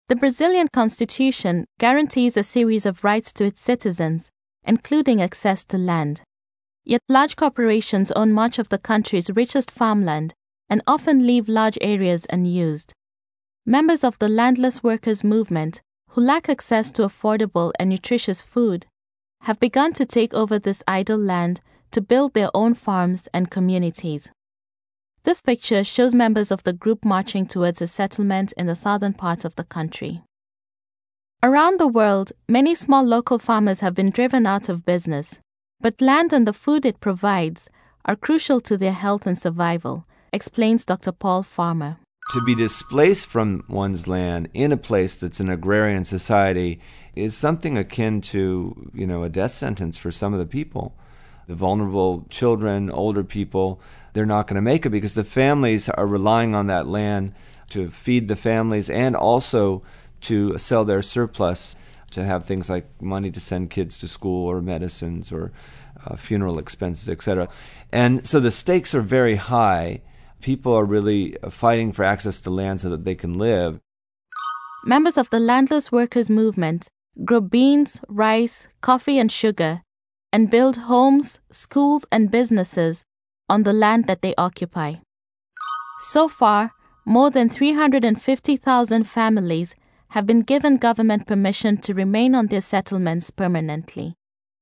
The Brazilian Constitution guarantees a series of rights to its citizens, including access to land. Yet large corporations own much of the country's richest farmland and often leave large areas unused. Members of the landless workers movement, who lack access to affordable and nutritious food, have begun to take over this idle land to build their own farms and communities. This picture shows members of the group marching towards a settlement in the southern parts of the country. Around the world, many small local farmers have been driven out of business, but land and the food it provides are crucial to their health and survival, explains Dr. Paul Farmer. To be displaced from one's land in a place that's an agrarian society is something akin to, a death sentence for some of the people. The vulnerable children, older people, they're not going to make it because the families are relying on that land to feed the families and also to sell their surplus to have things like money to send kids to school or medicines or funeral expenses, etc. And so the stakes are very high. People are really fighting for access to land so that they can live. Members of the landless workers movement grow beans, rice, coffee, and sugar, and build homes, schools, and businesses on the land that they occupy. So far, more than 350,000 families have been given government permission to remain on their settlements permanently.